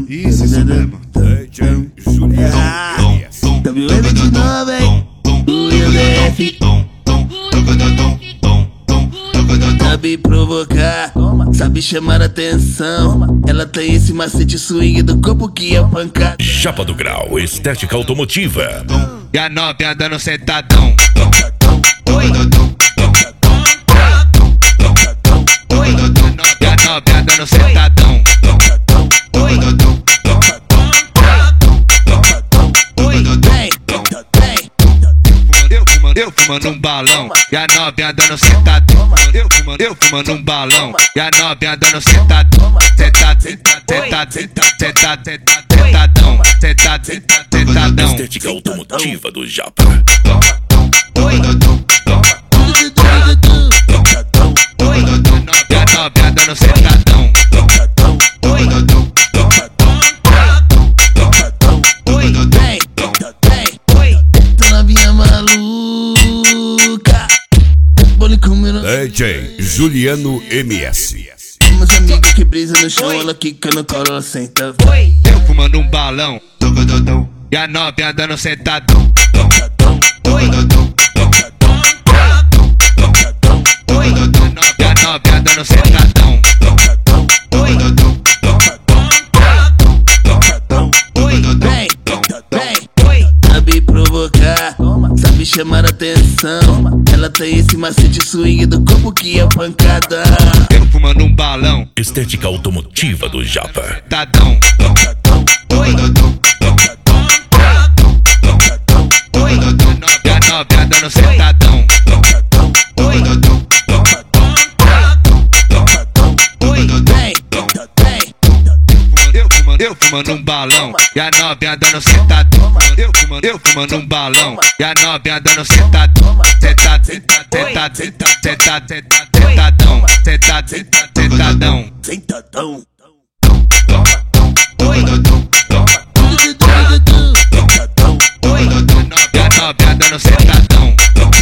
Isso, isso mesmo. DJ Juliano. WM de novo, hein? UDF. Sabe provocar, sabe chamar atenção. Ela tem esse macete swing do corpo que é pancada. Chapa do Grau, estética automotiva. E a novinha dando sentadão. E a novinha dando sentadão. Eu fumando um balão e a novinha dando sentadão. Eu fumando um balão e a novinha dando sentadão. Sentadão. Estética automotiva do Japa. E a novinha dando sentadão. DJ Juliano MS. Meus amigos que brisa no chão, ela quica no colo, ela senta. Eu fumando um balão e a novinha dando sentadão. E a novinha dando sentadão. Sabe provocar, sabe chamar atenção. Ela tem esse macete swing do corpo que é pancada. Eu fumando um balão, Estética automotiva do Japa. sentadão. E a novinha dando sentadão. Eu fumando um balão e a novinha dando sentadão. Eu fumando um balão e a novinha dando sentadão. Sentadão. Sentadão. E a novinha dando sentadão.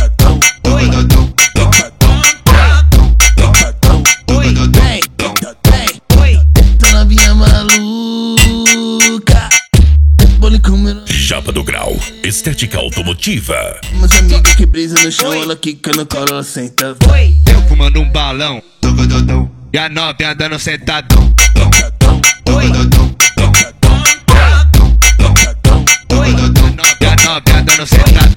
Essa novinha maluca. Bole comendo. Japa do Grau, estética automotiva. Meus amigos que brisa no chão, ela quica no colo, ela senta. Eu fumando um balão e a novinha dando sentadão. E a novinha dando sentadão.